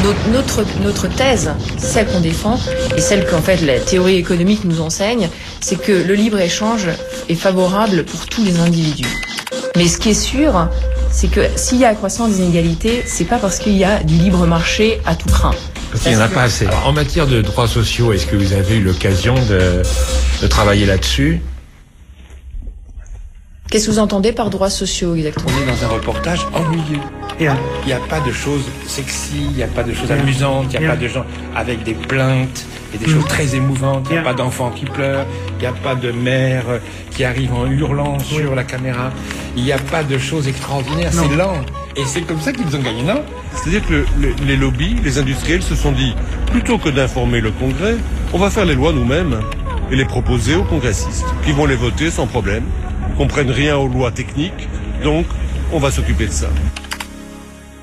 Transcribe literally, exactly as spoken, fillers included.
Notre, notre, notre thèse, celle qu'on défend, et celle qu'en fait la théorie économique nous enseigne, c'est que le libre-échange est favorable pour tous les individus. Mais ce qui est sûr, c'est que s'il y a accroissement des inégalités, c'est pas parce qu'il y a du libre marché à tout craint. Parce qu'il n'y en a pas assez. Alors, en matière de droits sociaux, est-ce que vous avez eu l'occasion de, de travailler là-dessus? Qu'est-ce que vous entendez par droits sociaux exactement? On est dans un reportage ennuyeux. Il n'y a pas de choses sexy, il n'y a pas de choses amusantes, il n'y a pas de gens avec des plaintes et des choses très émouvantes, il n'y a pas d'enfants qui pleurent, il n'y a pas de mères qui arrivent en hurlant sur la caméra, il n'y a pas de choses extraordinaires, c'est lent. Et c'est comme ça qu'ils ont gagné, non? C'est-à-dire que le, le, les lobbies, les industriels se sont dit, plutôt que d'informer le Congrès, on va faire les lois nous-mêmes et les proposer aux congressistes, qui vont les voter sans problème, comprennent rien aux lois techniques, donc on va s'occuper de ça.